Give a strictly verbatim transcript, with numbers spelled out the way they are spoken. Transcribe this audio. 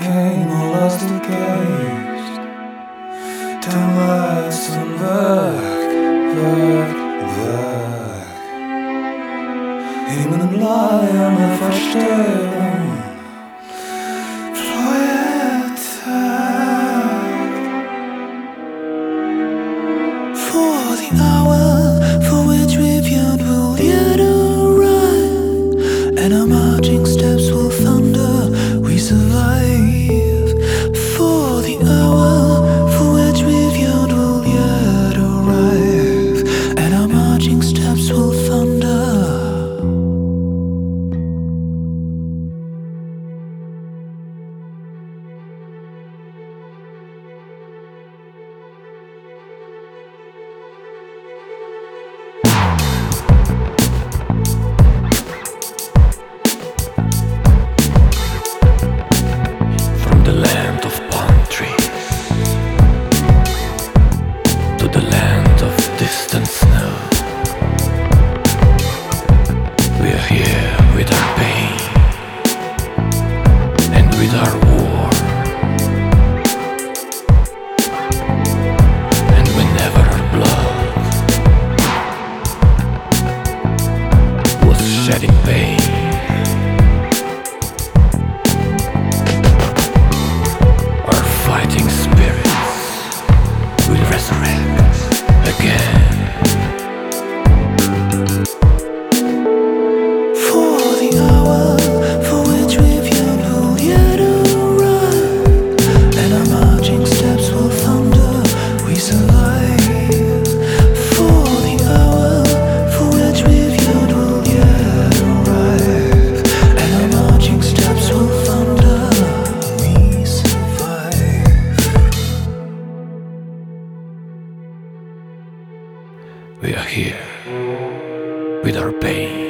came och lastet geist. Den letzten Weg, Weg, Weg. Himmel und Leih med Verstellung. For the hour for which we've yearned will yet arrive, and our marching steps will thunder, we survive. For the hour for which we've yearned will yet arrive, and our marching steps will thunder. Shedding pain, our fighting spirits will resurrect again. For the hour for which we've yearned will yet arrive, and our marching steps will thunder, we survive. For the hour for which we've yearned will yet arrive, and our marching steps will thunder, we survive. We are here with our pain.